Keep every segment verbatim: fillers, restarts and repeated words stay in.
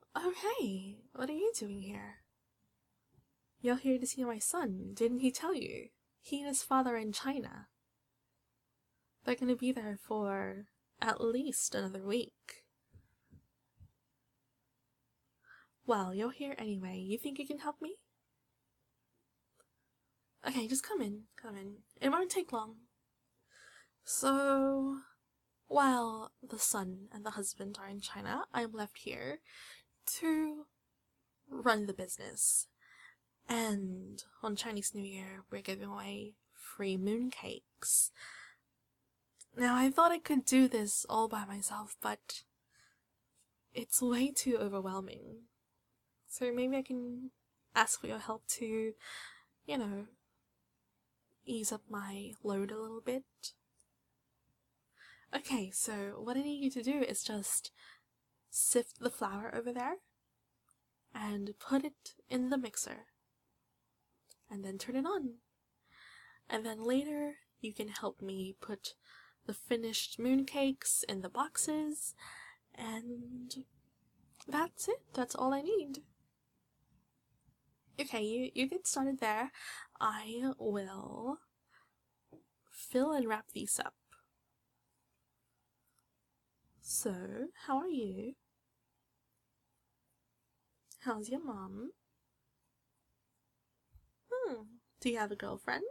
Oh, hey, what are you doing here? You're here to see my son, didn't he tell you? He and his father are in China. They're gonna be there for at least another week. Well, you're here anyway. You think you can help me? Okay, just come in, come in. It won't take long. So, while the son and the husband are in China, I'm left here to run the business. And on Chinese New Year, we're giving away free mooncakes. Now, I thought I could do this all by myself, but it's way too overwhelming. So maybe I can ask for your help to, you know, ease up my load a little bit. Okay, so what I need you to do is just sift the flour over there and put it in the mixer. And then turn it on. And then later, you can help me put the finished mooncakes in the boxes, and that's it. That's all I need. Okay, you, you get started there. I will fill and wrap these up. So, how are you? How's your mom? Hmm, do you have a girlfriend?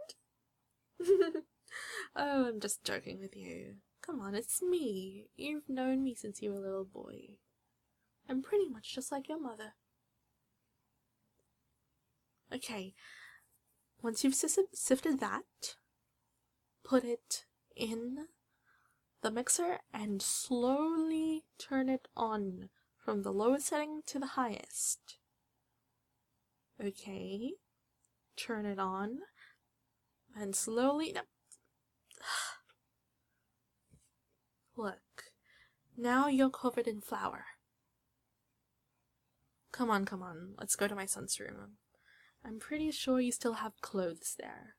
Oh, I'm just joking with you. Come on, it's me. You've known me since you were a little boy. I'm pretty much just like your mother. Okay, once you've sifted that, put it in the mixer and slowly turn it on from the lowest setting to the highest. Okay, turn it on and slowly. No. Look, now you're covered in flour. Come on, come on, let's go to my son's room. I'm pretty sure you still have clothes there.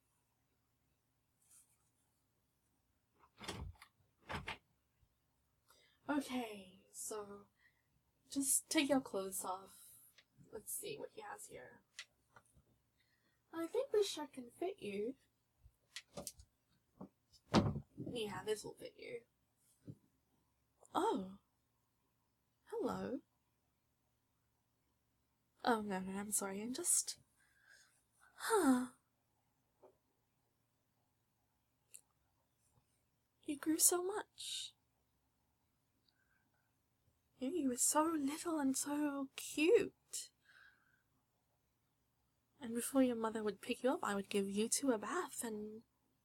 Okay, so just take your clothes off. Let's see what he has here. I think this shirt can fit you. Yeah, this will fit you. Oh. Hello. Oh, no, no, I'm sorry, I'm just... Huh. You grew so much. You were so little and so cute. And before your mother would pick you up, I would give you two a bath, and...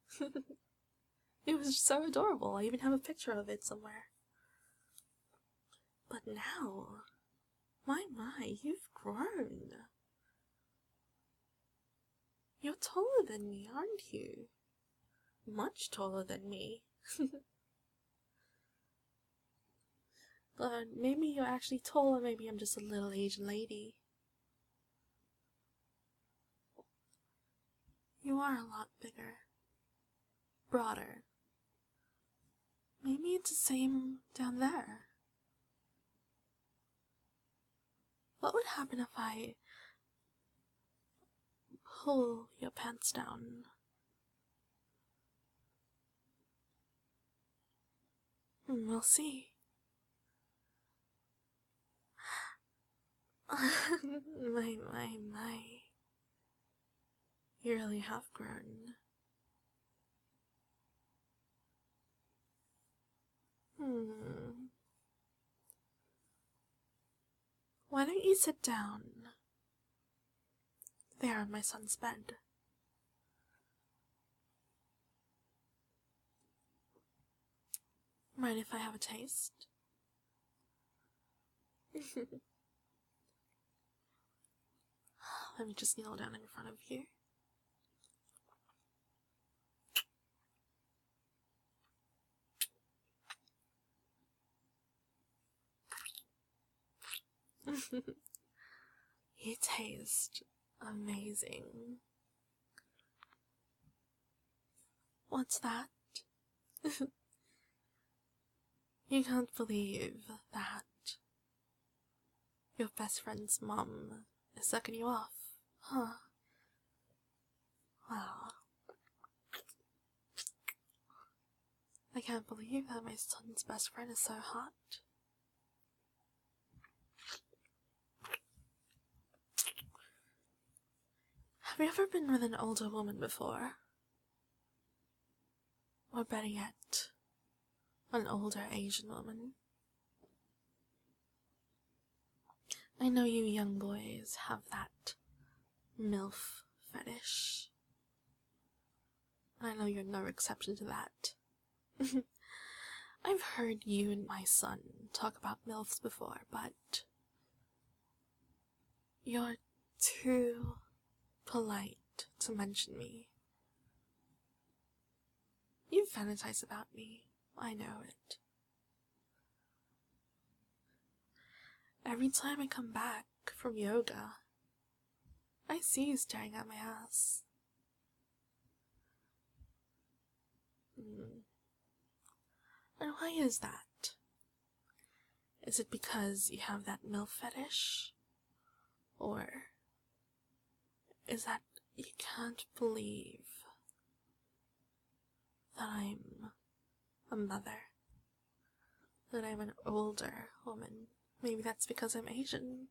It was so adorable. I even have a picture of it somewhere. But now... My, my, you've grown. You're taller than me, aren't you? Much taller than me. But maybe you're actually taller, maybe I'm just a little Asian lady. You are a lot bigger. Broader. Maybe it's the same down there. What would happen if I pull your pants down? We'll see. my, my, my. You really have grown. Hmm. Why don't you sit down? There on my son's bed. Mind if I have a taste? Let me just kneel down in front of you. You taste amazing. What's that? You can't believe that your best friend's mom is sucking you off, huh? Wow. I can't believe that my son's best friend is so hot. Have you ever been with an older woman before? Or better yet, an older Asian woman? I know you young boys have that MILF fetish. I know you're no exception to that. I've heard you and my son talk about MILFs before, but you're too polite to mention me. You fantasize about me. I know it. Every time I come back from yoga, I see you staring at my ass. Mm. And why is that? Is it because you have that MILF fetish? Or is that you can't believe that I'm a mother? That I'm an older woman? Maybe that's because I'm Asian.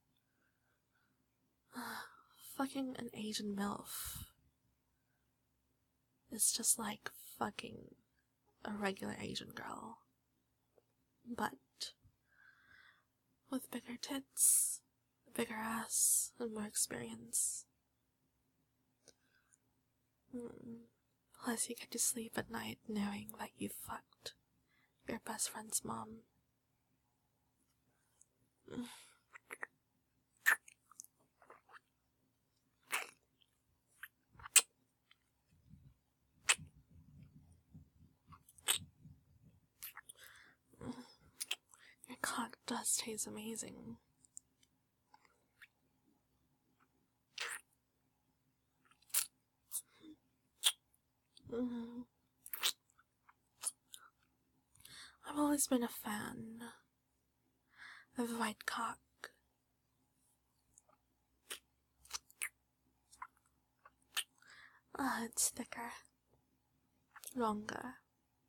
Fucking an Asian MILF is just like fucking a regular Asian girl. But with bigger tits, a bigger ass, and more experience. Mm. Plus you get to sleep at night knowing that you fucked your best friend's mom. Mm. Your cock does taste amazing. Mm. I've always been a fan of white cock. Ah, uh, it's thicker, longer.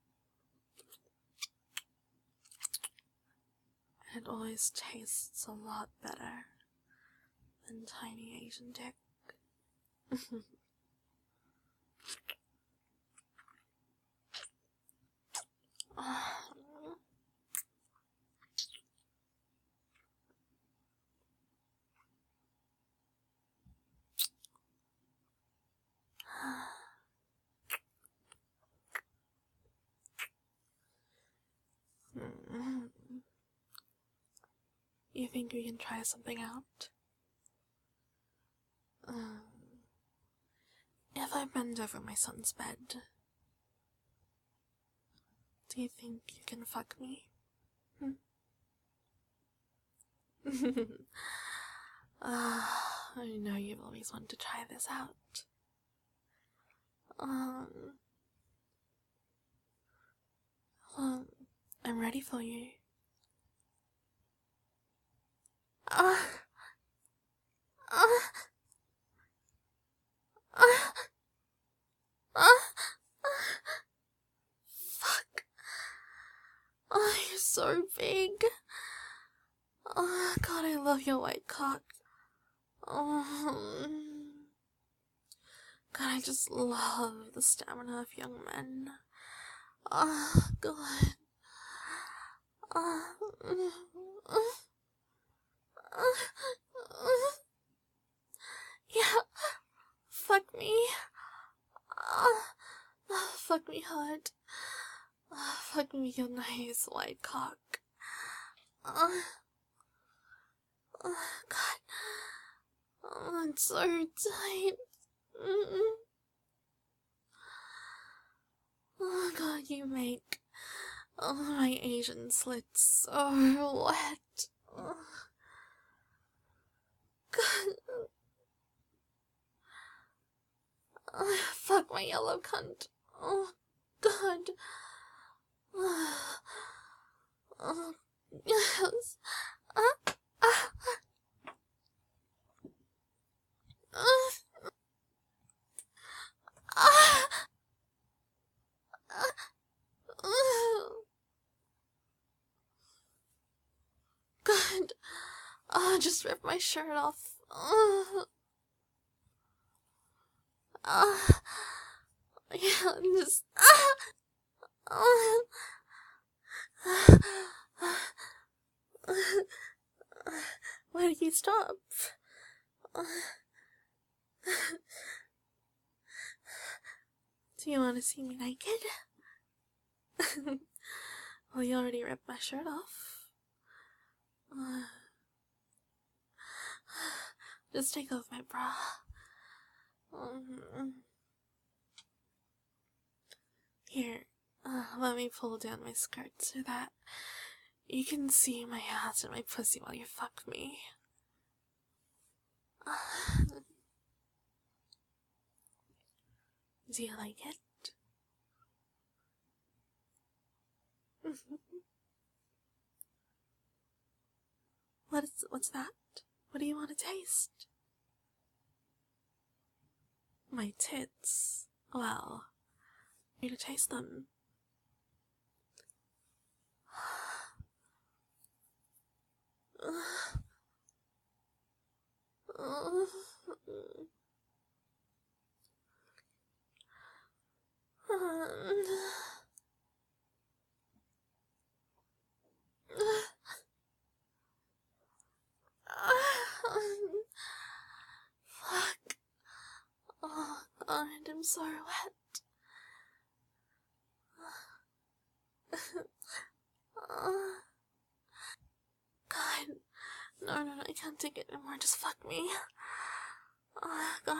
It always tastes a lot better than tiny Asian dick. You think we can try something out? Um, if I bend over my son's bed, do you think you can fuck me? Hmm? uh, I know you've always wanted to try this out. Um, well, I'm ready for you. Uh, uh, uh, uh, fuck. Oh, you're so big. Oh, God, I love your white cock. Oh, God, I just love the stamina of young men. Oh, God. Oh, yeah, fuck me. Oh, fuck me hard. Oh, fuck me, your nice white cock. Oh, oh God. Oh, it's so tight. Mm-mm. Oh, God, you make oh, my Asian slits so wet. Oh, God. Oh, fuck my yellow cunt. Oh, God. Oh, oh yes. Ah, ah. God. Oh, just rip my shirt off. Oh. Uh, yeah, just. Uh, uh, why do you stop? Do you want to see me naked? Well, you already ripped my shirt off. Uh, just take off my bra. Um, here, uh, let me pull down my skirt so that you can see my ass and my pussy while you fuck me. Uh, do you like it? What is, what's that? What do you want to taste? My tits. Well, you to taste them. Fuck. Oh God, I'm so wet. God. No, no, no, I can't take it anymore. Just fuck me. Oh, God.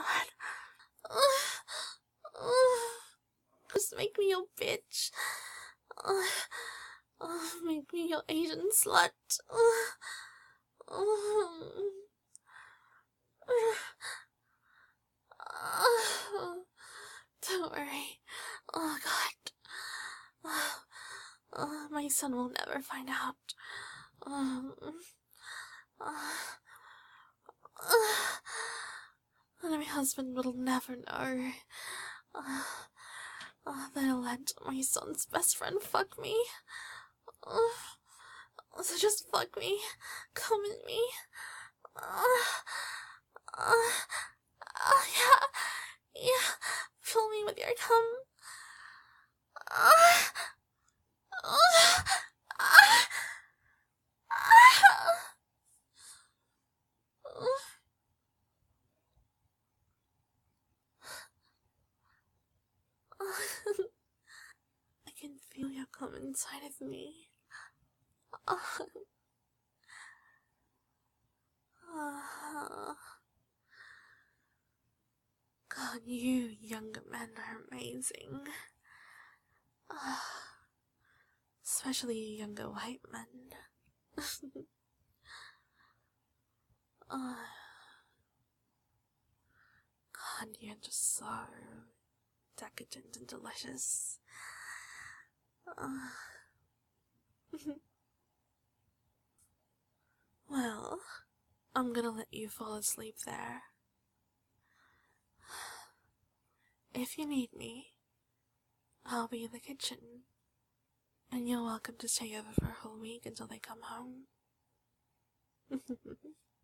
Just make me your bitch. Oh, oh, make me your Asian slut. Oh. Don't worry. Oh, God. Oh, oh, my son will never find out. Um, uh, uh, and my husband will never know. Uh, uh, they'll let my son's best friend fuck me. Uh, so just fuck me. Come at me. Uh, uh, uh, yeah. Yeah. Fill me with your cum. Uh, uh, uh, I can feel your cum inside of me. Uh, uh, God, you younger men are amazing. Uh, especially you younger white men. uh, God, you're just so decadent and delicious. Uh, well, I'm gonna let you fall asleep there. If you need me, I'll be in the kitchen, and you're welcome to stay over for a whole week until they come home.